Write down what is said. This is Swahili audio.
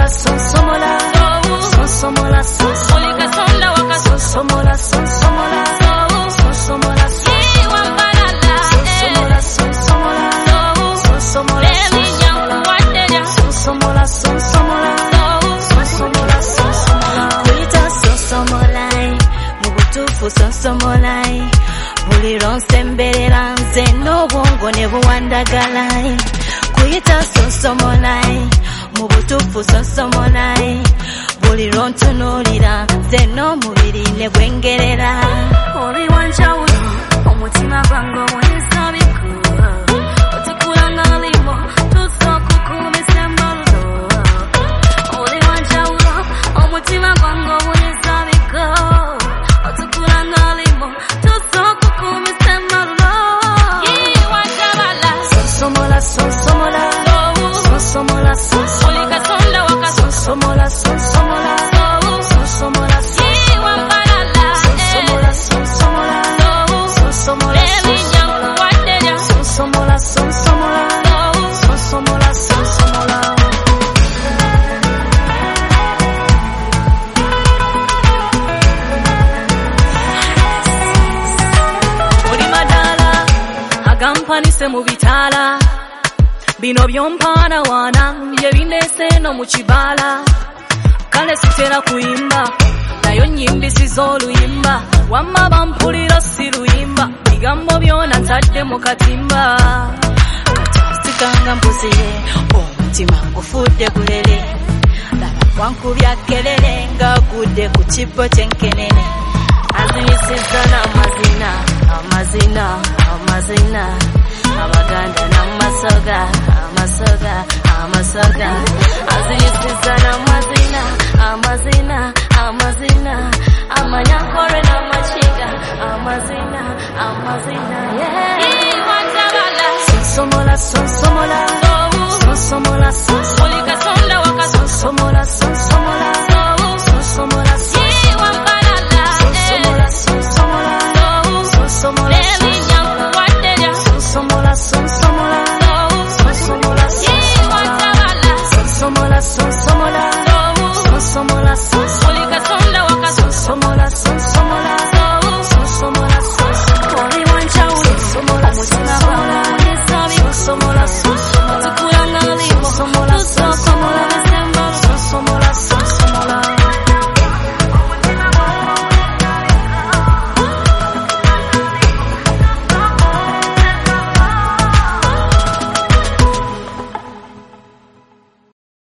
sonsomola sonsomola sonsomola sonsomola sonsomola sonsomola sonsomola sonsomola sonsomola sonsomola sonsomola sonsomola sonsomola kuita sonsomola mubutufu sonsomola buli ronsemberera nze n'obwongo ne buwandagala kuita sonsomola mubutufu sonsomola buli rontunulira nze n'omubiri ne gwengerera oli wanjawulo omutima gwange obwensabiko otukulanga limo tusokukumisa embalulo oli wanjawulo omutima gwange obwensabiko otukulanga limo tusokukumisa embalulo sonsomola sonsomola sonsomola sonsomola sonsomola sonsomola sonsomola sonsomola sonsomola sonsomola sonsomola sonsomola sonsomola oli madala agampanise mu bitala bino byompana wana yebinese no mukibala kale sitera kuyimba nayo nyimbisiza oluyimba wamma bampulira siruyimba bigambo byona ntadde mu katimba katikanga mbuziye omutima ngufudde bulele laba wankubya kelele nga gudde ku kibbo kyenkenene aziyisiza n'amazina amazina amazina abaganda n'amasoga amasoga amasoga aziyisiza n'amazina amazina amazina amanyankore n'amakiga amazina amazina sonsomola sonsomola sonsomola sonsomola sonsomola